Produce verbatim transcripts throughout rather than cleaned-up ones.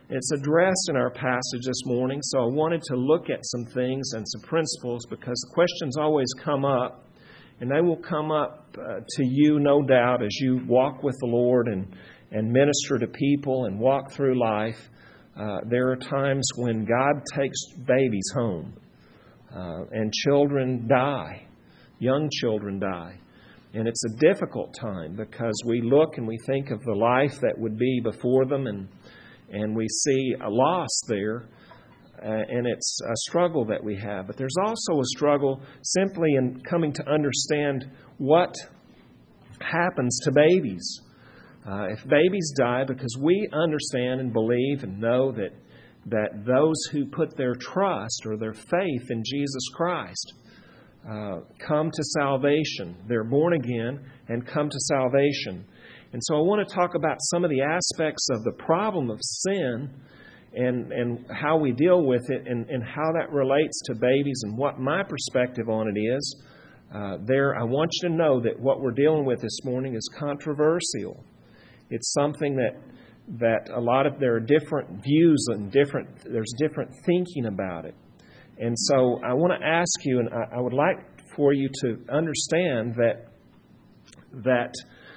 It's addressed in our passage this morning, so I wanted to look at some things and some principles because questions always come up, and they will come up uh, to you, no doubt, as you walk with the Lord and, and minister to people and walk through life. Uh, there are times when God takes babies home uh, and children die, young children die. And it's a difficult time because we look and we think of the life that would be before them, and and we see a loss there, uh, and it's a struggle that we have. But there's also a struggle simply in coming to understand what happens to babies. Uh, if babies die, because we understand and believe and know that that those who put their trust or their faith in Jesus Christ uh, come to salvation. They're born again and come to salvation. And so I want to talk about some of the aspects of the problem of sin and, and how we deal with it and, and how that relates to babies and what my perspective on it is. Uh, there, I want you to know that what we're dealing with this morning is controversial. It's something that that a lot of there are different views and different there's different thinking about it. And so I want to ask you, and I, I would like for you to understand that that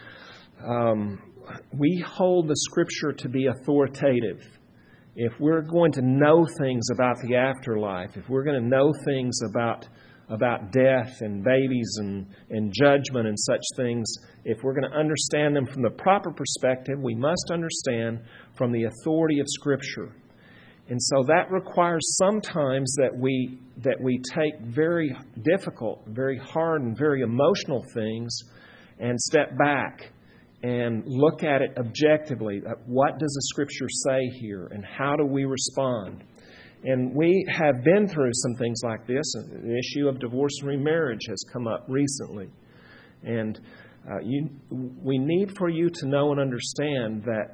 um, we hold the Scripture to be authoritative. If we're going to know things about the afterlife, if we're going to know things about about death and babies and, and judgment and such things, if we're going to understand them from the proper perspective, we must understand from the authority of Scripture. And so that requires sometimes that we that we take very difficult, very hard, and very emotional things and step back and look at it objectively. What does the Scripture say here, and how do we respond? And we have been through some things like this. The issue of divorce and remarriage has come up recently. And uh, you, we need for you to know and understand that,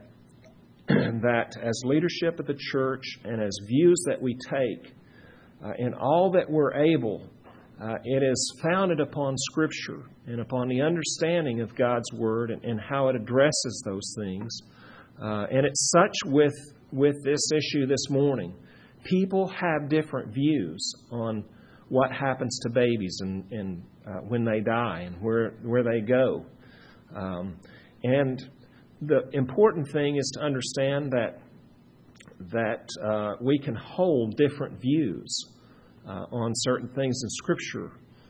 that as leadership of the church and as views that we take, uh, in all that we're able, uh, it is founded upon Scripture and upon the understanding of God's Word and, and how it addresses those things. Uh, and it's such with, with this issue this morning. People have different views on what happens to babies and, and uh, when they die and where where they go. Um, and the important thing is to understand that that uh, we can hold different views uh, on certain things in Scripture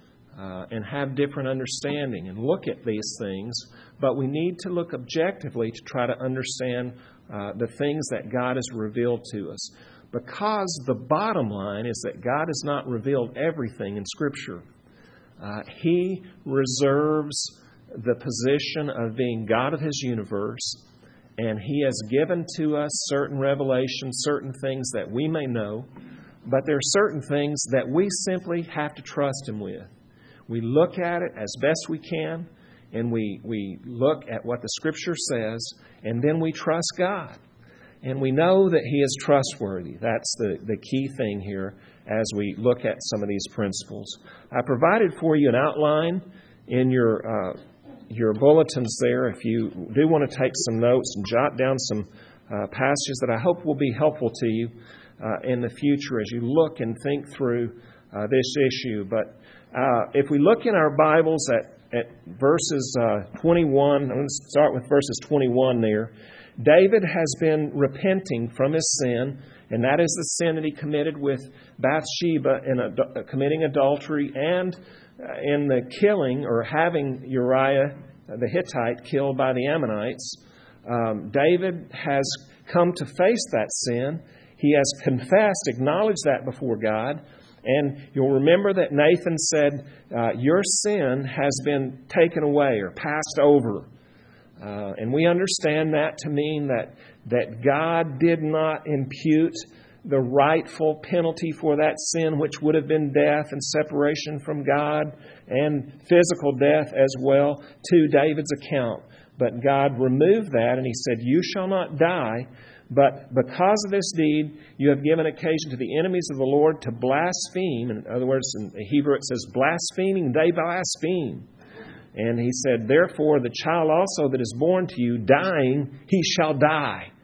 uh, and have different understanding and look at these things. But we need to look objectively to try to understand uh, the things that God has revealed to us. Because the bottom line is that God has not revealed everything in Scripture. Uh, he reserves the position of being God of His universe, and He has given to us certain revelations, certain things that we may know, but there are certain things that we simply have to trust Him with. We look at it as best we can, and we, we look at what the Scripture says, and then we trust God. And we know that He is trustworthy. That's the, the key thing here as we look at some of these principles. I provided for you an outline in your uh, your bulletins there. If you do want to take some notes and jot down some uh, passages that I hope will be helpful to you uh, in the future as you look and think through uh, this issue. But uh, if we look in our Bibles at, at verses uh, twenty-one, I'm going to start with verses twenty-one there. David has been repenting from his sin, and that is the sin that he committed with Bathsheba in ad- committing adultery and uh, in the killing or having Uriah the Hittite killed by the Ammonites. Um, David has come to face that sin. He has confessed, acknowledged that before God. And you'll remember that Nathan said, uh, your sin has been taken away or passed over. Uh, and we understand that to mean that that God did not impute the rightful penalty for that sin, which would have been death and separation from God and physical death as well, to David's account. But God removed that, and He said, you shall not die, but because of this deed, you have given occasion to the enemies of the Lord to blaspheme. In other words, in Hebrew it says, blaspheming, they blaspheme. And He said, therefore, the child also that is born to you, dying, he shall die.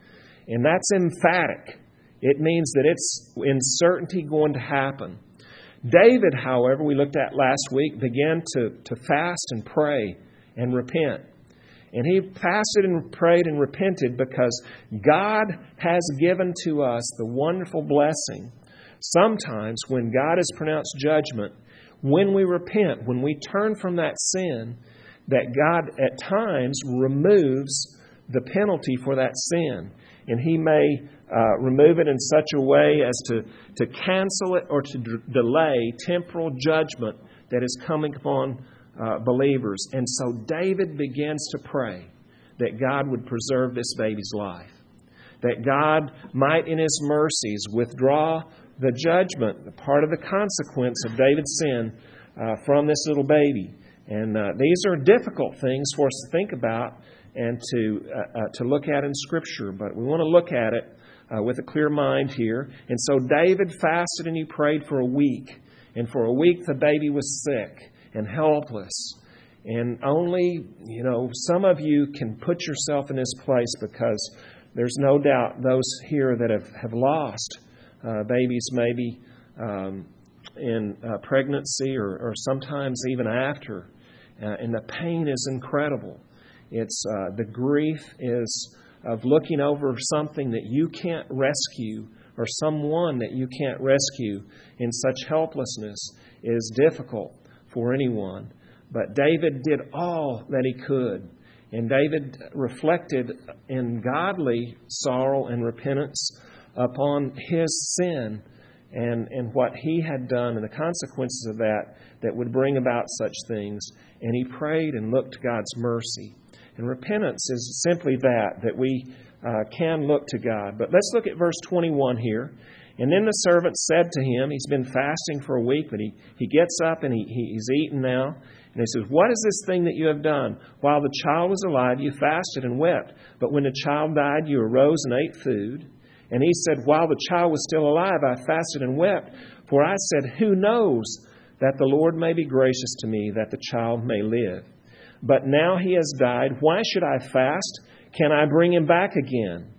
And that's emphatic. It means that it's in certainty going to happen. David, however, we looked at last week, began to, to fast and pray and repent. And he fasted and prayed and repented because God has given to us the wonderful blessing. Sometimes when God has pronounced judgment, when we repent, when we turn from that sin, that God at times removes the penalty for that sin. And He may uh, remove it in such a way as to, to cancel it or to d- delay temporal judgment that is coming upon uh, believers. And so David begins to pray that God would preserve this baby's life, that God might in His mercies withdraw the judgment, the part of the consequence of David's sin uh, from this little baby. And uh, these are difficult things for us to think about and to uh, uh, to look at in Scripture, but we want to look at it uh, with a clear mind here. And so David fasted and he prayed for a week, and for a week the baby was sick and helpless. And only, you know, some of you can put yourself in this place, because there's no doubt those here that have, have lost uh, babies maybe um, in uh, pregnancy or, or sometimes even after. Uh, and the pain is incredible. It's uh, the grief is of looking over something that you can't rescue, or someone that you can't rescue in such helplessness is difficult for anyone. But David did all that he could. And David reflected in godly sorrow and repentance upon his sin and, and what he had done and the consequences of that that would bring about such things. And he prayed and looked to God's mercy. And repentance is simply that, that we uh, can look to God. But let's look at verse twenty-one here. And then the servant said to him, he's been fasting for a week, but he, he gets up and he, he, he's eaten now. And he says, what is this thing that you have done? While the child was alive, you fasted and wept. But when the child died, you arose and ate food. And he said, while the child was still alive, I fasted and wept. For I said, who knows that the Lord may be gracious to me, that the child may live? But now he has died. Why should I fast? Can I bring him back again?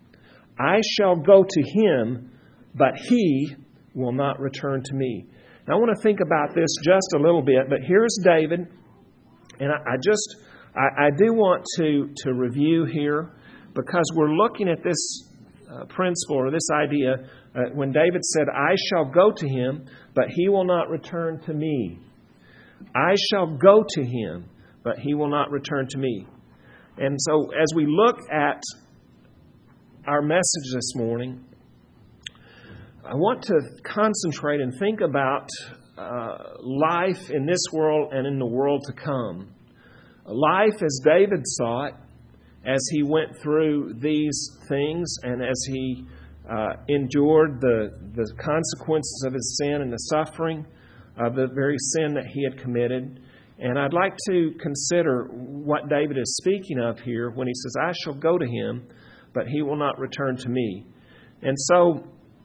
I shall go to him, but he will not return to me. Now, I want to think about this just a little bit, but here's David. And I, I just, I, I do want to, to review here, because we're looking at this uh, principle or this idea uh, when David said, I shall go to him, but he will not return to me. I shall go to him, but he will not return to me. And so as we look at our message this morning, I want to concentrate and think about uh, life in this world and in the world to come. Life as David saw it, as he went through these things and as he uh, endured the, the consequences of his sin and the suffering of the very sin that he had committed. And I'd like to consider what David is speaking of here when he says, I shall go to him, but he will not return to me. And so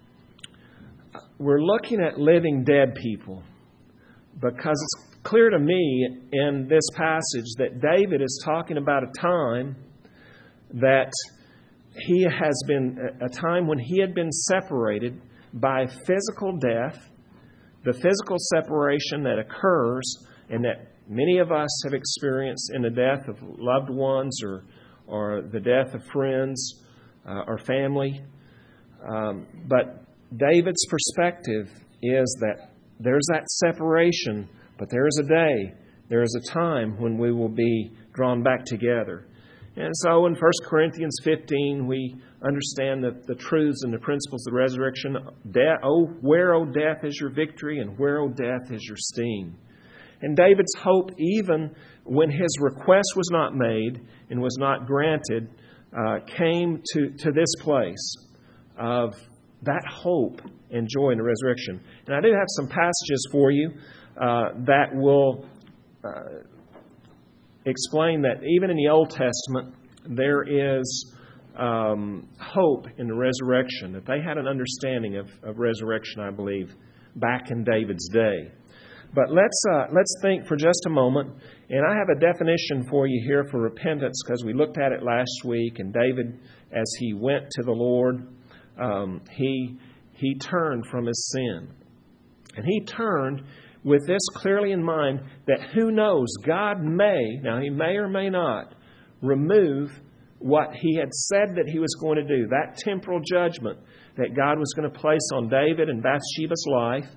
we're looking at living dead people, because it's clear to me in this passage that David is talking about a time that he has been, a time when he had been separated by physical death, the physical separation that occurs and that many of us have experienced in the death of loved ones or, or the death of friends uh, or family. Um, but David's perspective is that there's that separation, but there is a day, there is a time when we will be drawn back together. And so in First Corinthians fifteen, we understand that the truths and the principles of the resurrection. Death, oh, where, O death, is your victory, and where, O death, is your sting? And David's hope, even when his request was not made and was not granted, uh, came to, to this place of that hope and joy in the resurrection. And I do have some passages for you uh, that will uh, explain that even in the Old Testament, there is um, hope in the resurrection, that they had an understanding of, of resurrection, I believe, back in David's day. But let's uh, let's think for just a moment. And I have a definition for you here for repentance because we looked at it last week. And David, as he went to the Lord, um, he he turned from his sin. And he turned with this clearly in mind that who knows, God may, now he may or may not, remove what he had said that he was going to do, that temporal judgment that God was going to place on David and Bathsheba's life.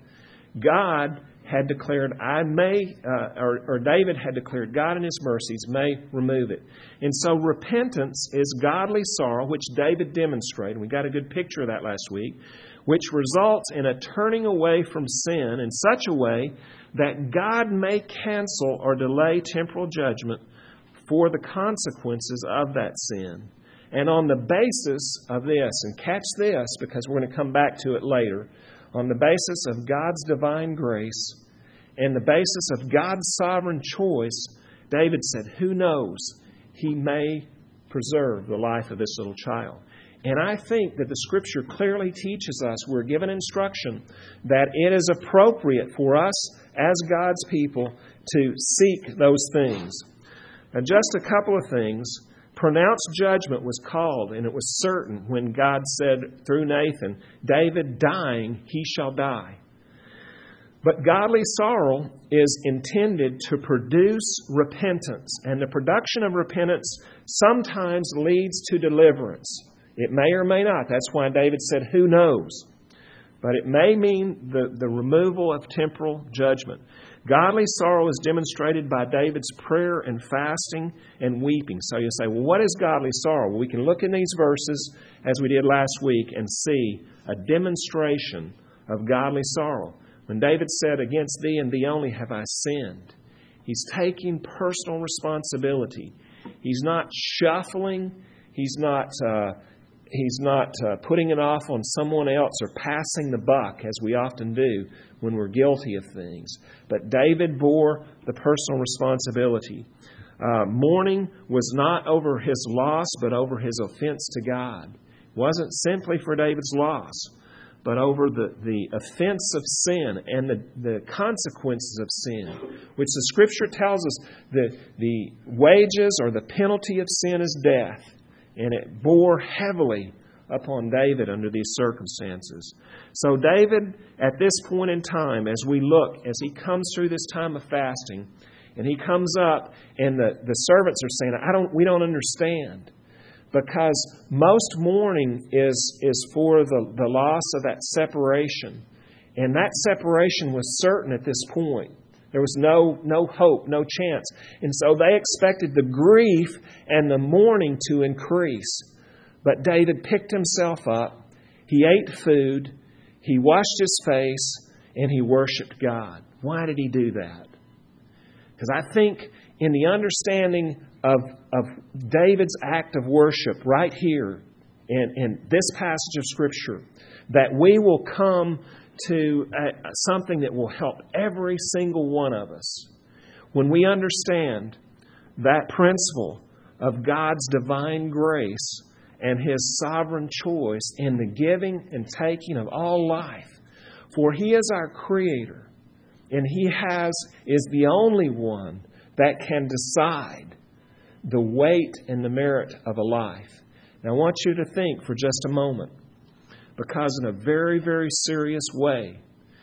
God had declared, I may, uh, or, or David had declared, God in His mercies may remove it. And so repentance is godly sorrow, which David demonstrated. We got a good picture of that last week, which results in a turning away from sin in such a way that God may cancel or delay temporal judgment for the consequences of that sin. And on the basis of this, and catch this because we're going to come back to it later, on the basis of God's divine grace and the basis of God's sovereign choice, David said, who knows, He may preserve the life of this little child. And I think that the Scripture clearly teaches us, we're given instruction, that it is appropriate for us as God's people to seek those things. Now, just a couple of things. Pronounced judgment was called, and it was certain when God said through Nathan, David dying, he shall die. But godly sorrow is intended to produce repentance, and the production of repentance sometimes leads to deliverance. It may or may not. That's why David said, who knows? But it may mean the, the removal of temporal judgment. Godly sorrow is demonstrated by David's prayer and fasting and weeping. So you say, well, what is godly sorrow? Well, we can look in these verses, as we did last week, and see a demonstration of godly sorrow. When David said, against thee and thee only have I sinned, he's taking personal responsibility. He's not shuffling. He's not... Uh, He's not uh, putting it off on someone else or passing the buck, as we often do when we're guilty of things. But David bore the personal responsibility. Uh, mourning was not over his loss, but over his offense to God. It wasn't simply for David's loss, but over the, the offense of sin and the, the consequences of sin, which the Scripture tells us that the wages or the penalty of sin is death. And it bore heavily upon David under these circumstances. So David, at this point in time, as we look, as he comes through this time of fasting, and he comes up, and the, the servants are saying, "I don't, we don't understand," because most mourning is is for the, the loss of that separation, and that separation was certain at this point. There was no no hope, no chance. And so they expected the grief and the mourning to increase. But David picked himself up. He ate food. He washed his face. And he worshiped God. Why did he do that? Because I think in the understanding of, of David's act of worship right here in, in this passage of Scripture, that we will come to uh, something that will help every single one of us. When we understand that principle of God's divine grace and His sovereign choice in the giving and taking of all life. For He is our Creator, and He has is the only one that can decide the weight and the merit of a life. Now I want you to think for just a moment. Because in a very, very serious way,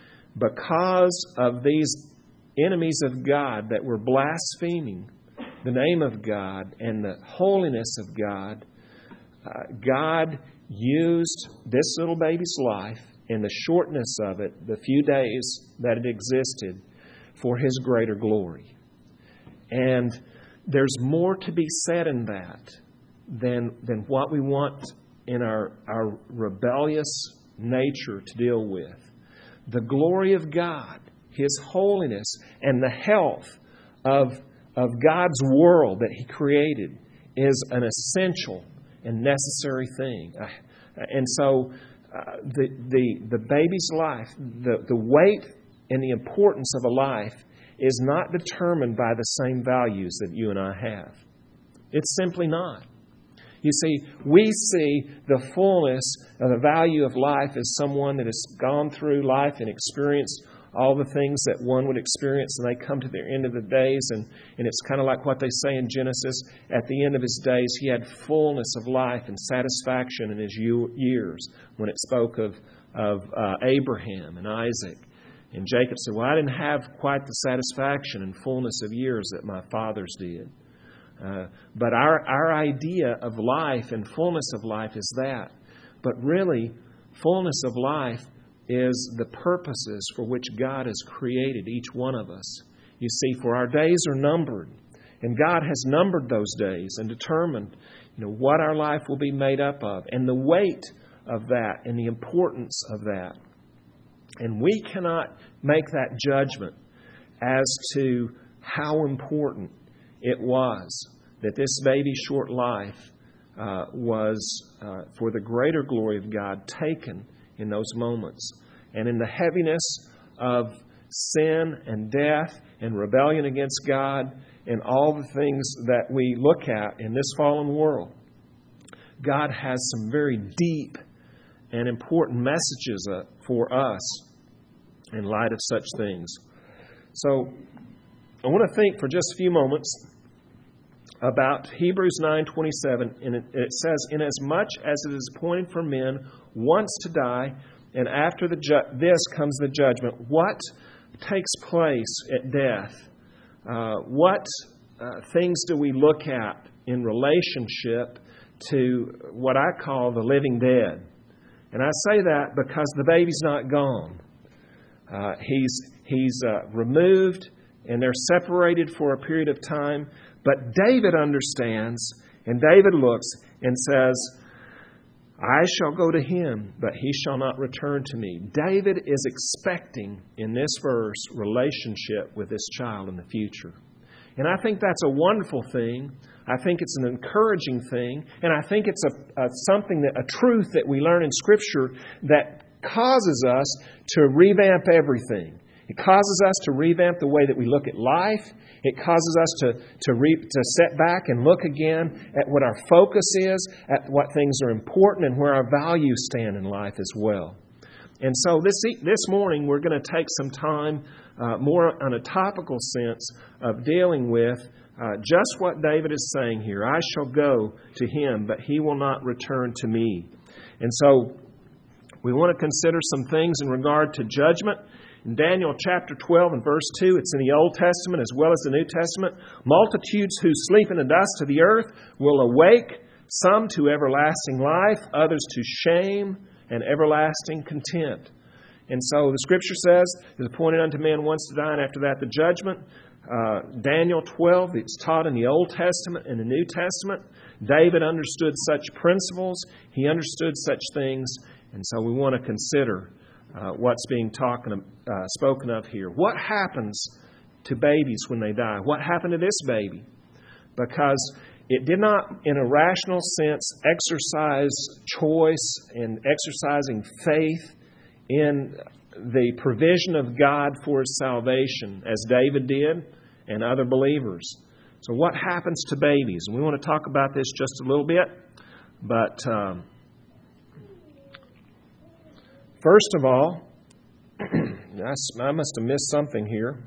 because of these enemies of God that were blaspheming the name of God and the holiness of God, uh, God used this little baby's life and the shortness of it, the few days that it existed, for His greater glory. And there's more to be said in that than, than what we want in our, our rebellious nature to deal with. The glory of God, His holiness, and the health of, of God's world that He created is an essential and necessary thing. And so uh, the, the, the baby's life, the, the weight and the importance of a life is not determined by the same values that you and I have. It's simply not. You see, we see the fullness of the value of life as someone that has gone through life and experienced all the things that one would experience, and they come to their end of the days. And, and it's kind of like what they say in Genesis. At the end of his days, he had fullness of life and satisfaction in his years, when it spoke of, of uh, Abraham and Isaac. And Jacob said, well, I didn't have quite the satisfaction and fullness of years that my fathers did. Uh, but our, our idea of life and fullness of life is that. But really, fullness of life is the purposes for which God has created each one of us. You see, for our days are numbered, and God has numbered those days and determined, you know, what our life will be made up of, and the weight of that and the importance of that. And we cannot make that judgment as to how important it was that this baby's short life uh, was, uh, for the greater glory of God, taken in those moments. And in the heaviness of sin and death and rebellion against God and all the things that we look at in this fallen world, God has some very deep and important messages uh, for us in light of such things. So I want to think for just a few moments about Hebrews nine twenty-seven, and it, it says, "Inasmuch as it is appointed for men once to die, and after the ju- this comes the judgment." What takes place at death? Uh, what uh, things do we look at in relationship to what I call the living dead? And I say that because the baby's not gone. Uh, he's he's uh, removed, and they're separated for a period of time. But David understands, and David looks and says, "I shall go to him, but he shall not return to me." David is expecting in this verse relationship with this child in the future. And I think that's a wonderful thing. I think it's an encouraging thing. And I think it's a, a something, that a truth that we learn in Scripture that causes us to revamp everything. It causes us to revamp the way that we look at life. It causes us to to, re, to set back and look again at what our focus is, at what things are important, and where our values stand in life as well. And so this this morning we're going to take some time, uh, more on a topical sense, of dealing with uh, just what David is saying here. "I shall go to him, but he will not return to me." And so we want to consider some things in regard to judgment. In Daniel chapter twelve and verse two, it's in the Old Testament as well as the New Testament. "Multitudes who sleep in the dust of the earth will awake, some to everlasting life, others to shame and everlasting contempt." And so the Scripture says, "It is appointed unto man once to die, and after that the judgment." Uh, Daniel twelve, it's taught in the Old Testament and the New Testament. David understood such principles. He understood such things. And so we want to consider Uh, what's being talking, uh, spoken of here. What happens to babies when they die? What happened to this baby? Because it did not, in a rational sense, exercise choice and exercising faith in the provision of God for his salvation, as David did and other believers. So what happens to babies? And we want to talk about this just a little bit, but Um, First of all, I must have missed something here.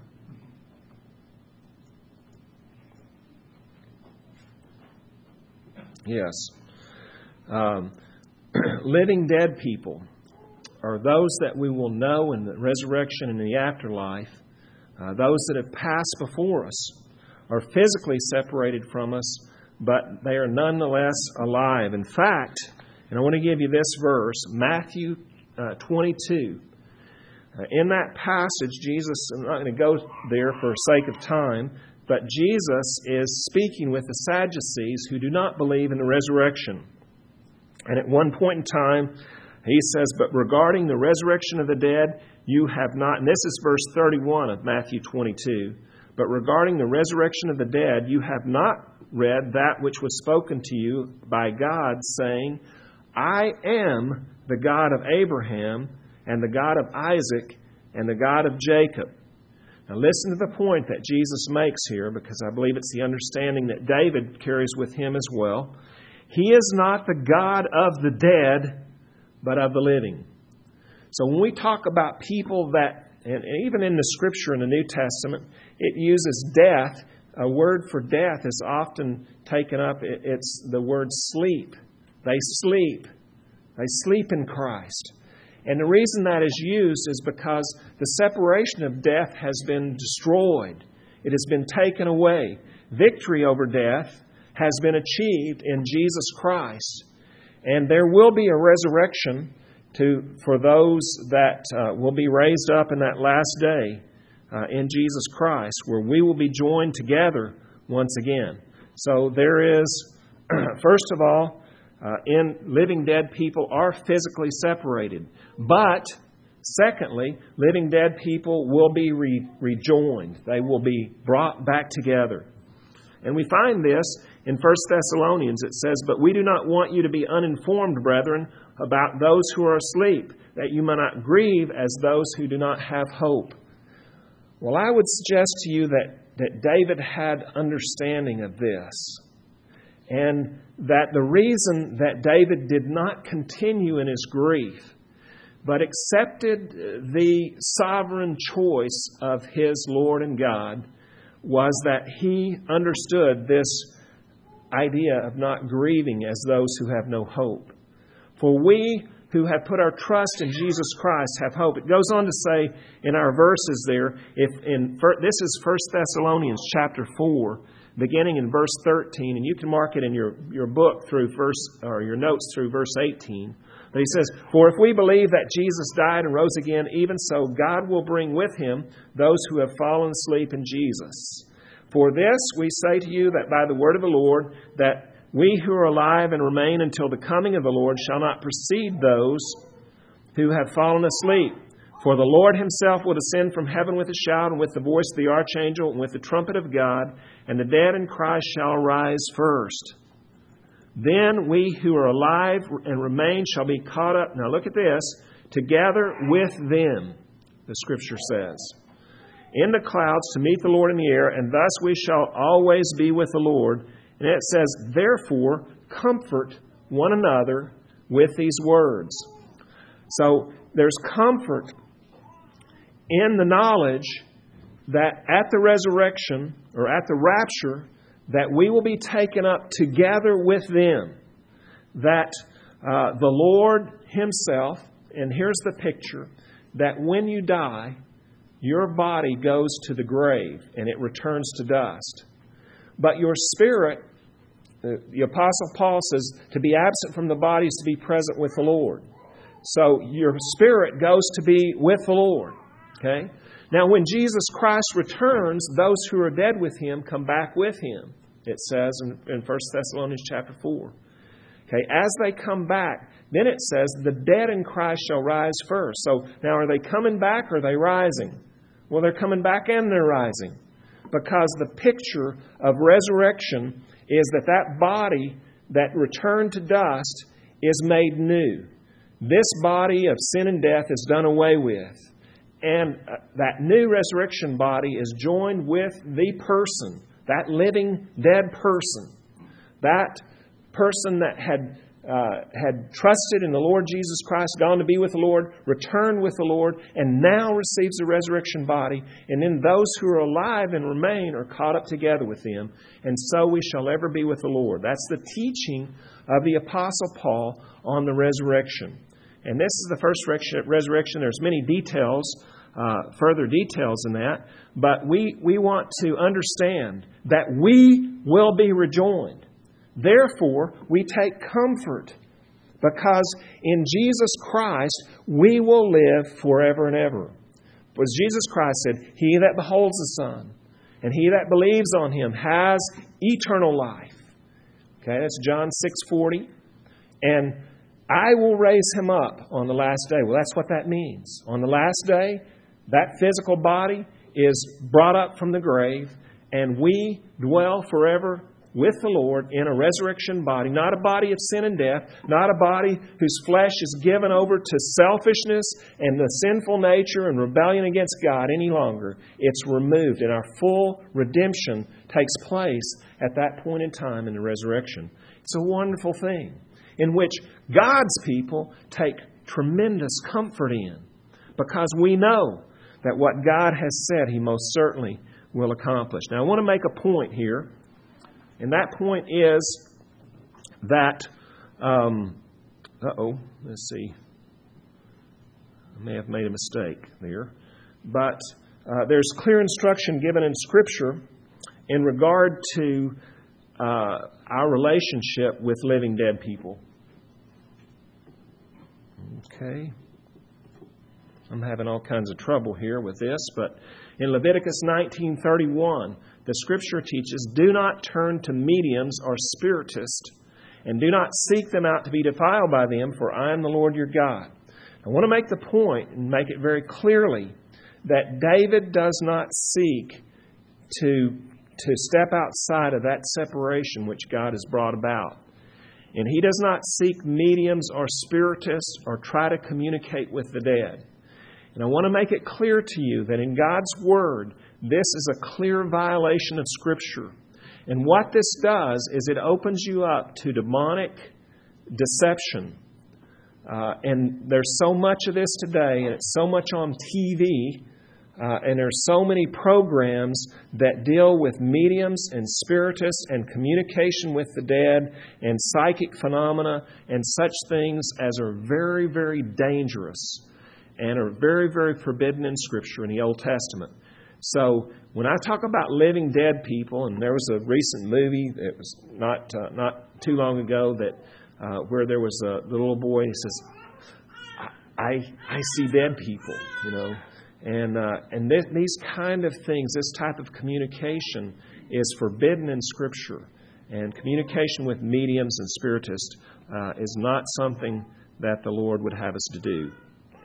Yes. Um, living dead people are those that we will know in the resurrection and the afterlife. Uh, those that have passed before us are physically separated from us, but they are nonetheless alive. In fact, and I want to give you this verse, Matthew Uh, twenty-two. Uh, in that passage, Jesus, I'm not going to go there for sake of time, but Jesus is speaking with the Sadducees who do not believe in the resurrection. And at one point in time, he says, "But regarding the resurrection of the dead, you have not," and this is verse thirty-one of Matthew twenty-two, "But regarding the resurrection of the dead, you have not read that which was spoken to you by God, saying, I am the God of Abraham and the God of Isaac and the God of Jacob." Now listen to the point that Jesus makes here, because I believe it's the understanding that David carries with him as well. He is not the God of the dead, but of the living. So when we talk about people that and even in the Scripture in the New Testament, it uses death. A word for death is often taken up. It's the word sleep. They sleep. They sleep in Christ. And the reason that is used is because the separation of death has been destroyed. It has been taken away. Victory over death has been achieved in Jesus Christ. And there will be a resurrection to for those that uh, will be raised up in that last day uh, in Jesus Christ, where we will be joined together once again. So there is, first of all, uh, in living dead people are physically separated. But secondly, living dead people will be re- rejoined. They will be brought back together. And we find this in First Thessalonians. It says, "But we do not want you to be uninformed, brethren, about those who are asleep, that you may not grieve as those who do not have hope." Well, I would suggest to you that, that David had understanding of this. And that the reason that David did not continue in his grief, but accepted the sovereign choice of his Lord and God, was that he understood this idea of not grieving as those who have no hope. For we who have put our trust in Jesus Christ have hope. It goes on to say in our verses there, if in this is First Thessalonians chapter four, beginning in verse thirteen, and you can mark it in your, your book through verse, or your notes through verse eighteen. But he says, "For if we believe that Jesus died and rose again, even so God will bring with him those who have fallen asleep in Jesus. For this we say to you, that by the word of the Lord, that we who are alive and remain until the coming of the Lord shall not precede those who have fallen asleep. For the Lord himself will descend from heaven with a shout, and with the voice of the archangel, and with the trumpet of God, and the dead in Christ shall rise first. Then we who are alive and remain shall be caught up," now look at this, "together with them," the Scripture says, "in the clouds to meet the Lord in the air, and thus we shall always be with the Lord." And it says, "Therefore, comfort one another with these words." So there's comfort in the knowledge that at the resurrection, or at the rapture, that we will be taken up together with them. That uh, the Lord himself, and here's the picture, that when you die, your body goes to the grave and it returns to dust. But your spirit, the Apostle Paul says, to be absent from the body is to be present with the Lord. So your spirit goes to be with the Lord. Okay? Now when Jesus Christ returns, those who are dead with him come back with him. It says in, in First Thessalonians chapter four. Okay, as they come back, then it says, the dead in Christ shall rise first. So now are they coming back or are they rising? Well, they're coming back and they're rising. Because the picture of resurrection is that that body that returned to dust is made new. This body of sin and death is done away with. And that new resurrection body is joined with the person, that living dead person, that person that had uh, had trusted in the Lord Jesus Christ, gone to be with the Lord, returned with the Lord, and now receives the resurrection body. And then those who are alive and remain are caught up together with them. And so we shall ever be with the Lord. That's the teaching of the Apostle Paul on the resurrection. And this is the first resurrection. There's many details, uh, further details in that. But we, we want to understand that we will be rejoined. Therefore, we take comfort because in Jesus Christ we will live forever and ever. For as Jesus Christ said, "He that beholds the Son and he that believes on him has eternal life." Okay, that's John six forty. And I will raise him up on the last day. Well, that's what that means. On the last day, that physical body is brought up from the grave, and we dwell forever with the Lord in a resurrection body, not a body of sin and death, not a body whose flesh is given over to selfishness and the sinful nature and rebellion against God any longer. It's removed, and our full redemption takes place at that point in time in the resurrection. It's a wonderful thing in which God's people take tremendous comfort in, because we know that what God has said He most certainly will accomplish. Now I want to make a point here, and that point is that, um, uh-oh, let's see, I may have made a mistake there, but uh, there's clear instruction given in Scripture in regard to uh, our relationship with living dead people. Okay. I'm having all kinds of trouble here with this, but in Leviticus nineteen thirty-one, the Scripture teaches, "Do not turn to mediums or spiritists, and do not seek them out to be defiled by them, for I am the Lord your God." I want to make the point and make it very clearly that David does not seek to, to step outside of that separation which God has brought about. And he does not seek mediums or spiritists or try to communicate with the dead. And I want to make it clear to you that in God's Word, this is a clear violation of Scripture. And what this does is it opens you up to demonic deception. Uh, and there's so much of this today, and it's so much on T V, uh, and there's so many programs that deal with mediums and spiritists and communication with the dead and psychic phenomena and such things as are very, very dangerous and are very, very forbidden in Scripture in the Old Testament. So when I talk about living dead people, and there was a recent movie that was not uh, not too long ago that uh, where there was a the little boy, he says, "I I see dead people," you know, and uh, and th- these kind of things, this type of communication is forbidden in Scripture, and communication with mediums and spiritists uh, is not something that the Lord would have us to do.